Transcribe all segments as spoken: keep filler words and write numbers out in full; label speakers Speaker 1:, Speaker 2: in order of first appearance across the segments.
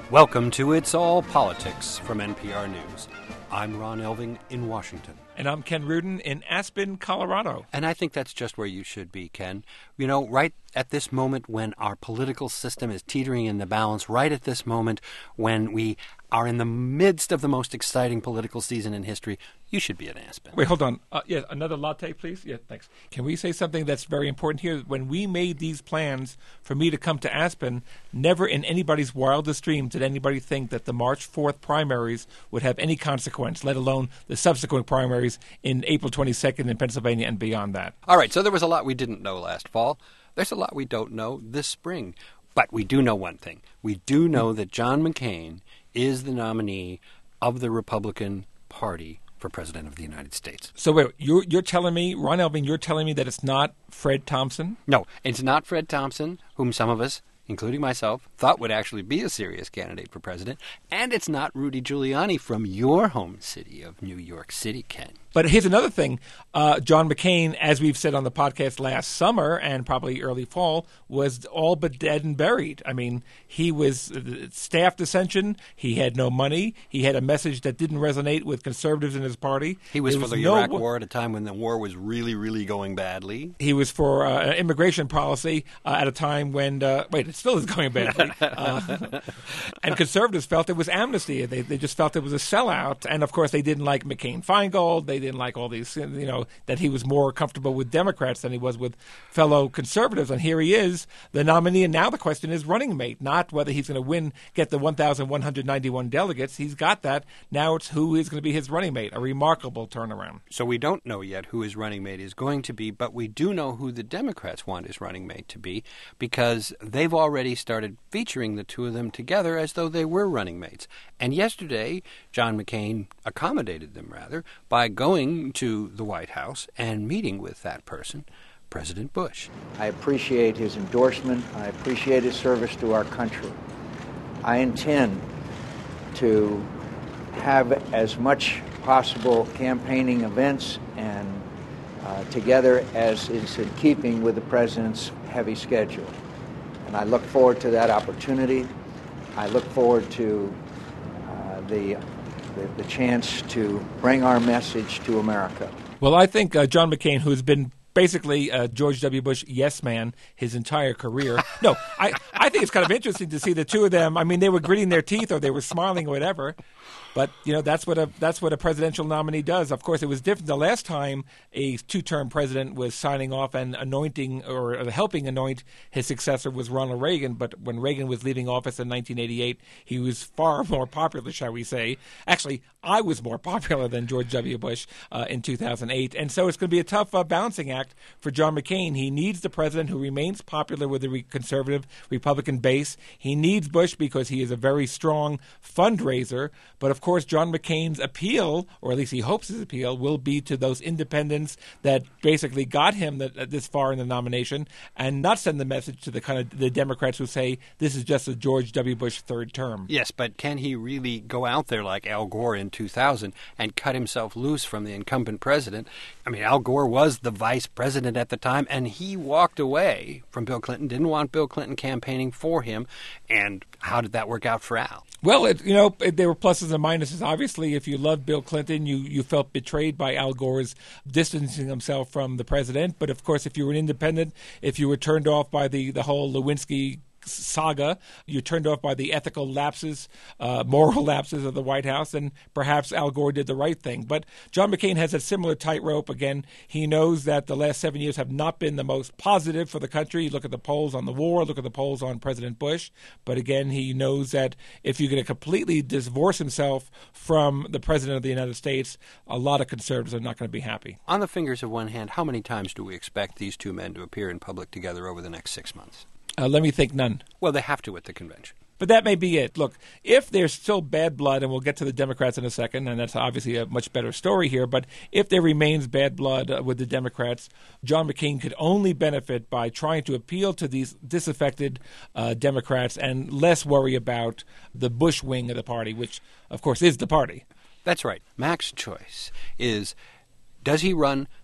Speaker 1: Welcome to It's All Politics from N P R News. I'm Ron Elving in Washington.
Speaker 2: And I'm Ken Rudin in Aspen, Colorado.
Speaker 1: And I think that's just where you should be, Ken. You know, right at this moment when our political system is teetering in the balance, right at this moment when we are in the midst of the most exciting political season in history, you should be at Aspen.
Speaker 2: Wait, hold on. Uh, yeah, another latte, please? Yeah, thanks. Can we say something that's very important here? When we made these plans for me to come to Aspen, never in anybody's wildest dreams did anybody think that the March fourth primaries would have any consequence, let alone the subsequent primaries in April twenty-second in Pennsylvania and beyond that.
Speaker 1: All right, so there was a lot we didn't know last fall. There's a lot we don't know this spring. But we do know one thing. We do know that John McCain is the nominee of the Republican Party for President of the United States.
Speaker 2: So wait, you're, you're telling me, Ron Elving, you're telling me that it's not Fred Thompson?
Speaker 1: No, it's not Fred Thompson, whom some of us, including myself, thought would actually be a serious candidate for president. And it's not Rudy Giuliani from your home city of New York City, Ken.
Speaker 2: But here's another thing. Uh, John McCain, as we've said on the podcast last summer and probably early fall, was all but dead and buried. I mean, he was uh, staff dissension. He had no money. He had a message that didn't resonate with conservatives in his party.
Speaker 1: He was
Speaker 2: there
Speaker 1: for the
Speaker 2: no,
Speaker 1: Iraq War at a time when the war was really, really going badly.
Speaker 2: He was for uh, immigration policy uh, at a time when, uh, wait, it still is going badly. uh, and conservatives felt it was amnesty. They, they just felt it was a sellout. And, of course, they didn't like McCain-Feingold. They didn't like all these, you know, that he was more comfortable with Democrats than he was with fellow conservatives. And here he is, the nominee. And now the question is running mate, not whether he's going to win, get the one thousand one hundred ninety-one delegates. He's got that. Now it's who is going to be his running mate, a remarkable turnaround.
Speaker 1: So we don't know yet who his running mate is going to be, but we do know who the Democrats want his running mate to be because they've already started featuring the two of them together as though they were running mates. And yesterday, John McCain accommodated them, rather, by going to the White House and meeting with that person, President Bush.
Speaker 3: I appreciate his endorsement. I appreciate his service to our country. I intend to have as much possible campaigning events and uh, together as is in keeping with the president's heavy schedule. And I look forward to that opportunity. I look forward to uh, the The, the chance to bring our message to America.
Speaker 2: Well, I think uh, John McCain, who's been basically uh, George W. Bush yes man his entire career. No, I, I think it's kind of interesting to see the two of them. I mean, they were gritting their teeth or they were smiling or whatever. But, you know, that's what a that's what a presidential nominee does. Of course, it was different the last time a two-term president was signing off and anointing or helping anoint his successor was Ronald Reagan. But when Reagan was leaving office in nineteen eighty-eight, he was far more popular, shall we say. Actually, I was more popular than George W. Bush uh, in two thousand eight. And so it's going to be a tough uh, balancing act for John McCain. He needs the president who remains popular with the re- conservative Republican base. He needs Bush because he is a very strong fundraiser. But, of course, John McCain's appeal, or at least he hopes his appeal, will be to those independents that basically got him the, this far in the nomination and not send the message to the kind of the Democrats who say this is just a George W. Bush third term.
Speaker 1: Yes, but can he really go out there like Al Gore in two thousand and cut himself loose from the incumbent president? I mean, Al Gore was the vice president at the time, and he walked away from Bill Clinton, didn't want Bill Clinton campaigning for him. And how did that work out for Al?
Speaker 2: Well, it, you know, it, there were pluses and minuses. Obviously, if you loved Bill Clinton, you, you felt betrayed by Al Gore's distancing himself from the president. But, of course, if you were an independent, if you were turned off by the, the whole Lewinsky saga, you're turned off by the ethical lapses, uh, moral lapses of the White House, and perhaps Al Gore did the right thing. But John McCain has a similar tightrope. Again, he knows that the last seven years have not been the most positive for the country. You look at the polls on the war, look at the polls on President Bush. But again, he knows that if you're going to completely divorce himself from the President of the United States, a lot of conservatives are not going to be happy.
Speaker 1: On the fingers of one hand, how many times do we expect these two men to appear in public together over the next six months?
Speaker 2: Uh, let me think, none.
Speaker 1: Well, they have to at the convention.
Speaker 2: But that may be it. Look, if there's still bad blood, and we'll get to the Democrats in a second, and that's obviously a much better story here, but if there remains bad blood uh, with the Democrats, John McCain could only benefit by trying to appeal to these disaffected uh, Democrats and less worry about the Bush wing of the party, which, of course, is the party.
Speaker 1: That's right. Mac's choice is, does he run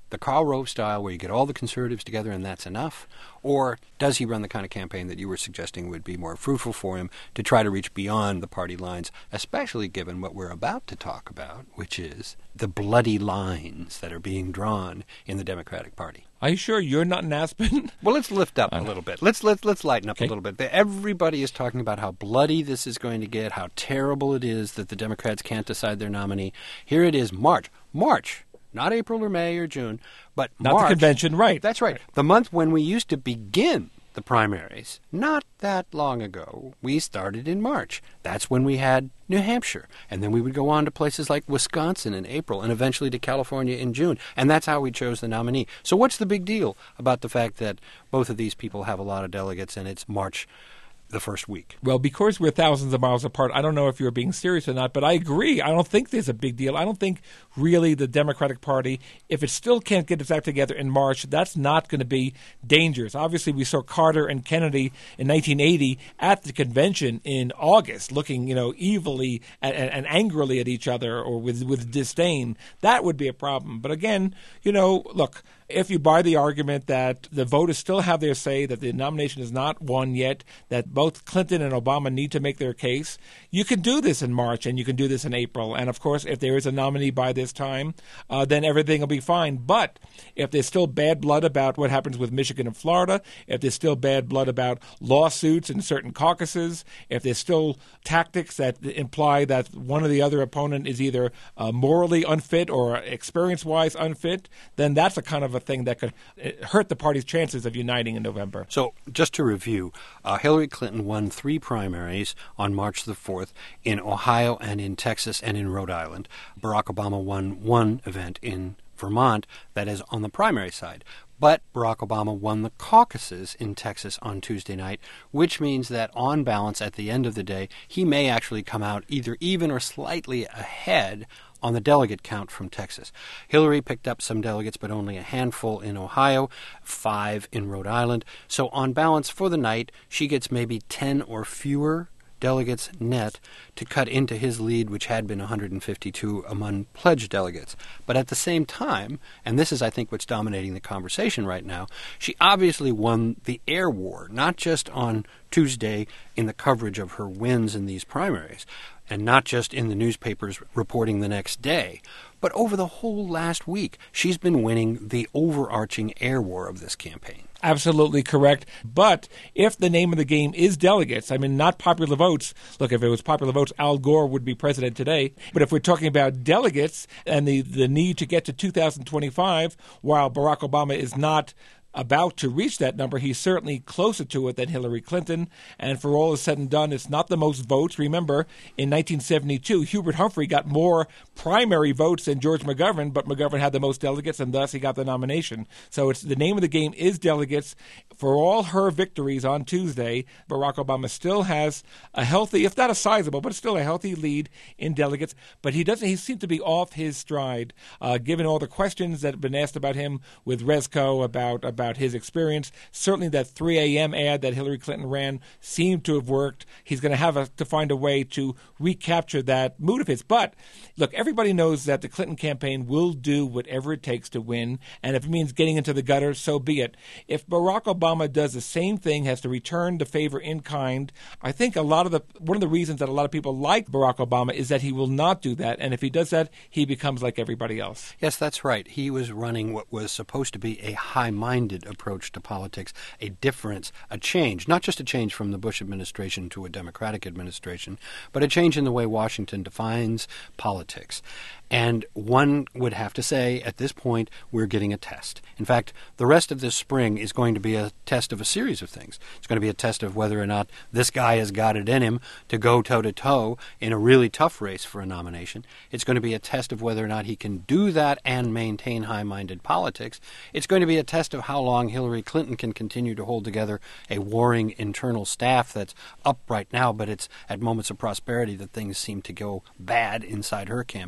Speaker 1: the Karl Rove style where you get all the conservatives together and that's enough? Or does he run the kind of campaign that you were suggesting would be more fruitful for him to try to reach beyond the party lines, especially given what we're about to talk about, which is the bloody lines that are being drawn in the Democratic Party?
Speaker 2: Are you sure you're not in Aspen?
Speaker 1: Well, let's lift up a little bit. Let's let's let's lighten up
Speaker 2: Okay.
Speaker 1: a little bit. Everybody is talking about how bloody this is going to get, how terrible it is that the Democrats can't decide their nominee. Here it is, March. March. Not April or May or June, but
Speaker 2: Not
Speaker 1: March.
Speaker 2: the convention, right.
Speaker 1: That's right. The month when we used to begin the primaries. Not that long ago. We started in March. That's when we had New Hampshire. And then we would go on to places like Wisconsin in April and eventually to California in June. And that's how we chose the nominee. So what's the big deal about the fact that both of these people have a lot of delegates and it's March the first week?
Speaker 2: Well, because we're thousands of miles apart, I don't know if you're being serious or not, but I agree. I don't think there's a big deal. I don't think really the Democratic Party, if it still can't get its act together in March, that's not going to be dangerous. Obviously, we saw Carter and Kennedy in nineteen eighty at the convention in August, looking, you know, evilly and, and angrily at each other or with, with disdain. That would be a problem. But again, you know, look, if you buy the argument that the voters still have their say, that the nomination is not won yet, that both Clinton and Obama need to make their case, you can do this in March and you can do this in April. And, of course, if there is a nominee by this time, uh, then everything will be fine. But if there's still bad blood about what happens with Michigan and Florida, if there's still bad blood about lawsuits in certain caucuses, if there's still tactics that imply that one or the other opponent is either uh, morally unfit or experience-wise unfit, then that's a kind of a thing that could hurt the party's chances of uniting in November.
Speaker 1: So just to review, uh, Hillary Clinton won three primaries on March the fourth in Ohio and in Texas and in Rhode Island. Barack Obama won one event in Vermont, that is on the primary side. But Barack Obama won the caucuses in Texas on Tuesday night, which means that on balance at the end of the day, he may actually come out either even or slightly ahead on the delegate count from Texas. Hillary picked up some delegates, but only a handful in Ohio, five in Rhode Island. So on balance for the night, she gets maybe ten or fewer delegates net to cut into his lead, which had been one hundred fifty-two among pledged delegates. But at the same time, and this is, I think, what's dominating the conversation right now, she obviously won the air war, not just on Tuesday in the coverage of her wins in these primaries, and not just in the newspapers reporting the next day, but over the whole last week, she's been winning the overarching air war of this campaign.
Speaker 2: Absolutely correct. But if the name of the game is delegates, I mean, not popular votes. Look, if it was popular votes, Al Gore would be president today. But if we're talking about delegates and the, the need to get to two thousand twenty-five, while Barack Obama is not about to reach that number, he's certainly closer to it than Hillary Clinton. And for all is said and done, it's not the most votes. Remember, in nineteen seventy-two, Hubert Humphrey got more primary votes than George McGovern, but McGovern had the most delegates, and thus he got the nomination. So it's the name of the game is delegates. For all her victories on Tuesday, Barack Obama still has a healthy, if not a sizable, but still a healthy lead in delegates. But he doesn't. He seems to be off his stride, uh, given all the questions that have been asked about him with Rezko about about. About his experience. Certainly that three a.m. ad that Hillary Clinton ran seemed to have worked. He's going to have a, to find a way to recapture that mood of his. But, look, everybody knows that the Clinton campaign will do whatever it takes to win, and if it means getting into the gutter, so be it. If Barack Obama does the same thing, has to return the favor in kind, I think a lot of the one of the reasons that a lot of people like Barack Obama is that he will not do that, and if he does that, he becomes like everybody else.
Speaker 1: Yes, that's right. He was running what was supposed to be a high-minded approach to politics, a difference, a change, not just a change from the Bush administration to a Democratic administration, but a change in the way Washington defines politics. And one would have to say, at this point, we're getting a test. In fact, the rest of this spring is going to be a test of a series of things. It's going to be a test of whether or not this guy has got it in him to go toe-to-toe in a really tough race for a nomination. It's going to be a test of whether or not he can do that and maintain high-minded politics. It's going to be a test of how long Hillary Clinton can continue to hold together a warring internal staff that's up right now, but it's at moments of prosperity that things seem to go bad inside her campaign.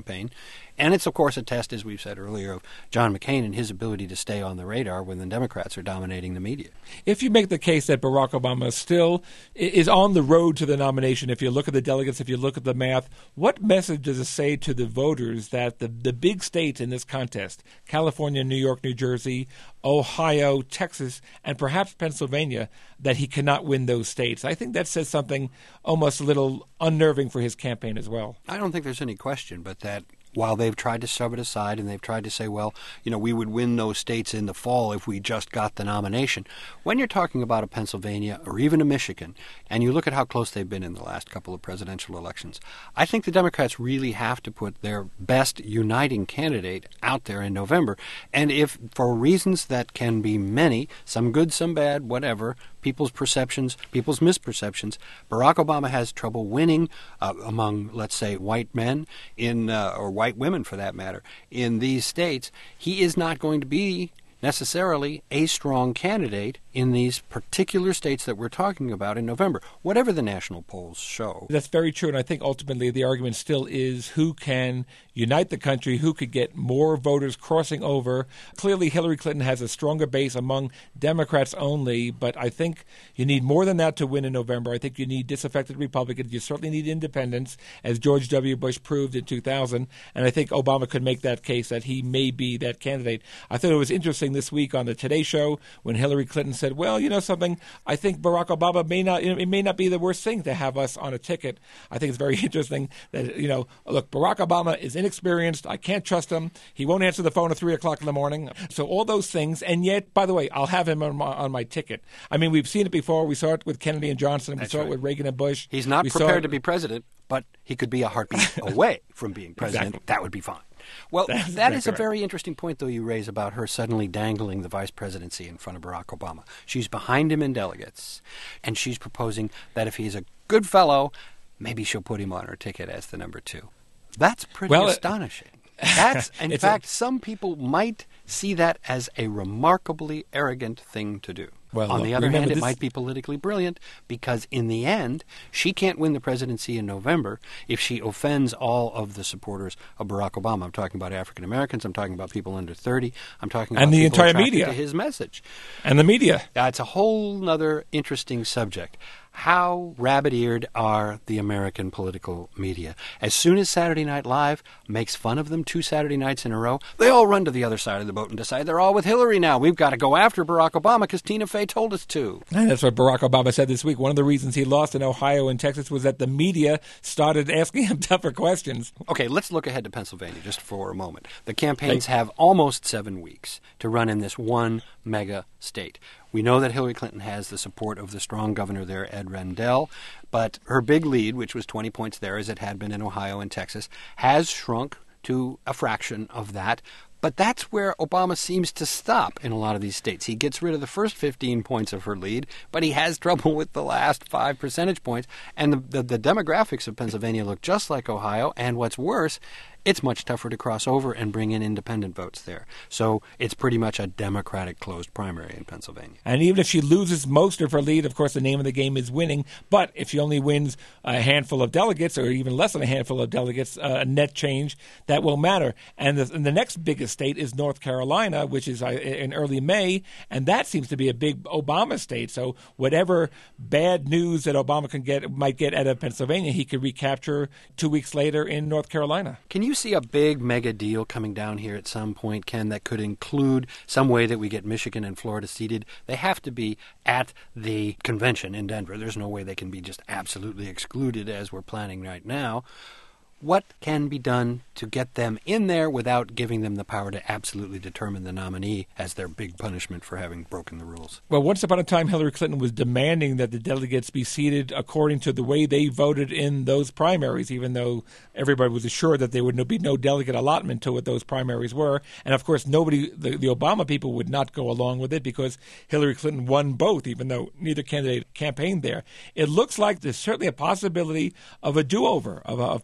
Speaker 1: And it's, of course, a test, as we've said earlier, of John McCain and his ability to stay on the radar when the Democrats are dominating the media.
Speaker 2: If you make the case that Barack Obama still is on the road to the nomination, if you look at the delegates, if you look at the math, what message does it say to the voters that the, the big states in this contest, California, New York, New Jersey, Ohio, Texas, and perhaps Pennsylvania, that he cannot win those states? I think that says something almost a little unnerving for his campaign as well.
Speaker 1: I don't think there's any question but that while they've tried to shove it aside and they've tried to say, well, you know, we would win those states in the fall if we just got the nomination. When you're talking about a Pennsylvania or even a Michigan, and you look at how close they've been in the last couple of presidential elections, I think the Democrats really have to put their best uniting candidate out there in November. And if, for reasons that can be many, some good, some bad, whatever, people's perceptions, people's misperceptions, Barack Obama has trouble winning uh, among, let's say, white men in uh, or white women, for that matter, in these states. He is not going to be necessarily a strong candidate in these particular states that we're talking about in November, whatever the national polls show.
Speaker 2: That's very true, and I think ultimately the argument still is who can unite the country, who could get more voters crossing over. Clearly, Hillary Clinton has a stronger base among Democrats only, but I think you need more than that to win in November. I think you need disaffected Republicans. You certainly need independents, as George W. Bush proved in two thousand, and I think Obama could make that case that he may be that candidate. I thought it was interesting this week on the Today Show when Hillary Clinton said, well, you know something, I think Barack Obama may not, it may not be the worst thing to have us on a ticket. I think it's very interesting that, you know, look, Barack Obama is inexperienced. I can't trust him. He won't answer the phone at three o'clock in the morning. So all those things. And yet, by the way, I'll have him on my, on my ticket. I mean, we've seen it before. We saw it with Kennedy and Johnson. We
Speaker 1: That's
Speaker 2: saw
Speaker 1: right.
Speaker 2: it with Reagan and Bush.
Speaker 1: He's not
Speaker 2: we
Speaker 1: prepared to be president, but he could be a heartbeat away from being president.
Speaker 2: Exactly.
Speaker 1: That would be fine. Well,
Speaker 2: That's
Speaker 1: that is
Speaker 2: exactly
Speaker 1: a
Speaker 2: right.
Speaker 1: very interesting point, though, you raise about her suddenly dangling the vice presidency in front of Barack Obama. She's behind him in delegates, and she's proposing that if he's a good fellow, maybe she'll put him on her ticket as the number two. That's pretty
Speaker 2: Well,
Speaker 1: astonishing. That's, in
Speaker 2: It's
Speaker 1: fact,
Speaker 2: a-
Speaker 1: some people might see that as a remarkably arrogant thing to do.
Speaker 2: Well,
Speaker 1: On
Speaker 2: look,
Speaker 1: the other
Speaker 2: remember
Speaker 1: hand, it
Speaker 2: this-
Speaker 1: might be politically brilliant because in the end, she can't win the presidency in November if she offends all of the supporters of Barack Obama. I'm talking about African Americans. I'm talking about people under thirty. I'm talking about
Speaker 2: And the
Speaker 1: people
Speaker 2: entire
Speaker 1: attracted
Speaker 2: media.
Speaker 1: to his message.
Speaker 2: And the media.
Speaker 1: That's a whole other interesting subject. How rabbit-eared are the American political media? As soon as Saturday Night Live makes fun of them two Saturday nights in a row, they all run to the other side of the boat and decide they're all with Hillary now. We've got to go after Barack Obama because Tina Fey told us to.
Speaker 2: And that's what Barack Obama said this week. One of the reasons he lost in Ohio and Texas was that the media started asking him tougher questions.
Speaker 1: Okay, let's look ahead to Pennsylvania just for a moment. The campaigns have almost seven weeks to run in this one mega state. We know that Hillary Clinton has the support of the strong governor there, Ed Rendell, but her big lead, which was twenty points there as it had been in Ohio and Texas, has shrunk to a fraction of that. But that's where Obama seems to stop in a lot of these states. He gets rid of the first fifteen points of her lead, but he has trouble with the last five percentage points. And the, the, the demographics of Pennsylvania look just like Ohio, and what's worse, it's much tougher to cross over and bring in independent votes there. So it's pretty much a Democratic closed primary in Pennsylvania.
Speaker 2: And even if she loses most of her lead, of course, the name of the game is winning. But if she only wins a handful of delegates, or even less than a handful of delegates, uh, a net change, that will matter. And the, and the next biggest state is North Carolina, which is uh, in early May, and that seems to be a big Obama state. So whatever bad news that Obama can get might get out of Pennsylvania, he could recapture two weeks later in North Carolina.
Speaker 1: Can you see a big mega deal coming down here at some point, Ken, that could include some way that we get Michigan and Florida seated? They have to be at the convention in Denver. There's no way they can be just absolutely excluded as we're planning right now. What can be done to get them in there without giving them the power to absolutely determine the nominee as their big punishment for having broken the rules?
Speaker 2: Well, once upon a time, Hillary Clinton was demanding that the delegates be seated according to the way they voted in those primaries, even though everybody was assured that there would be no delegate allotment to what those primaries were. And, of course, nobody, the, the Obama people would not go along with it because Hillary Clinton won both, even though neither candidate campaigned there. It looks like there's certainly a possibility of a do-over, of, of perhaps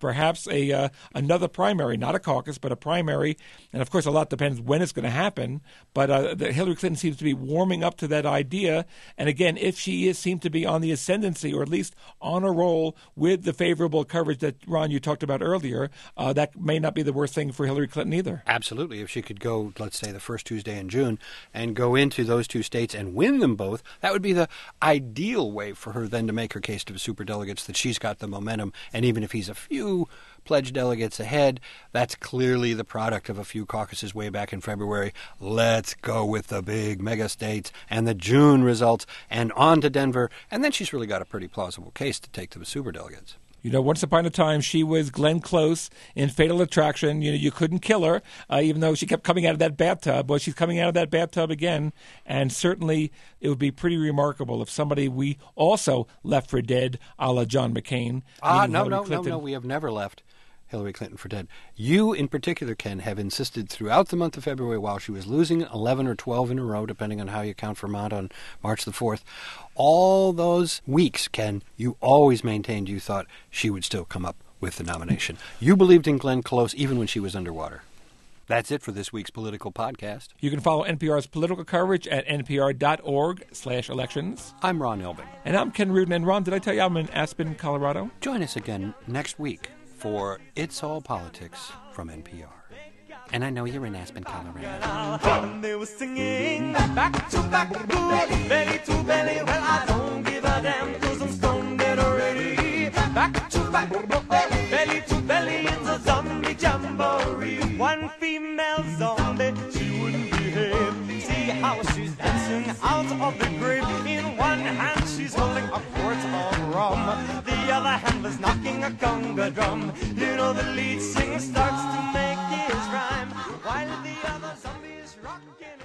Speaker 2: perhaps a uh, another primary, not a caucus, but a primary. And of course, a lot depends when it's going to happen. But uh, the Hillary Clinton seems to be warming up to that idea. And again, if she is seemed to be on the ascendancy, or at least on a roll with the favorable coverage that, Ron, you talked about earlier, uh, that may not be the worst thing for Hillary Clinton either.
Speaker 1: Absolutely. If she could go, let's say, the first Tuesday in June and go into those two states and win them both, that would be the ideal way for her then to make her case to the superdelegates that she's got the momentum. And even if he's a few pledged delegates ahead, that's clearly the product of a few caucuses way back in February. Let's go with the big mega states and the June results and on to Denver. And then she's really got a pretty plausible case to take to the superdelegates.
Speaker 2: You know, once upon a time, she was Glenn Close in Fatal Attraction. You know, you couldn't kill her, uh, even though she kept coming out of that bathtub. Well, she's coming out of that bathtub again, and certainly it would be pretty remarkable if somebody we also left for dead, a la John McCain.
Speaker 1: Ah, no, no, no, no, we have never left Hillary Clinton for dead. You, in particular, Ken, have insisted throughout the month of February, while she was losing eleven or twelve in a row, depending on how you count Vermont on March the fourth, all those weeks, Ken, you always maintained you thought she would still come up with the nomination. You believed in Glenn Close even when she was underwater. That's it for this week's political podcast.
Speaker 2: You can follow N P R's political coverage at npr.org slash elections.
Speaker 1: I'm Ron Elving.
Speaker 2: And I'm Ken Rudin. And Ron, did I tell you I'm in Aspen, Colorado?
Speaker 1: Join us again next week for It's All Politics from N P R. And I know you're in Aspen, Colorado.
Speaker 4: They were singing back to back, belly to belly. Well, I don't give a damn, cause I'm stone dead already. Back to back, belly to belly in the zombie jamboree. One female zombie, she wouldn't behave. See how she's dancing out of the grave. In one hand she's holding a quart of rum, the other hand was knocking a conga drum. You know the lead singer starts to make his rhyme while the other zombie is rocking.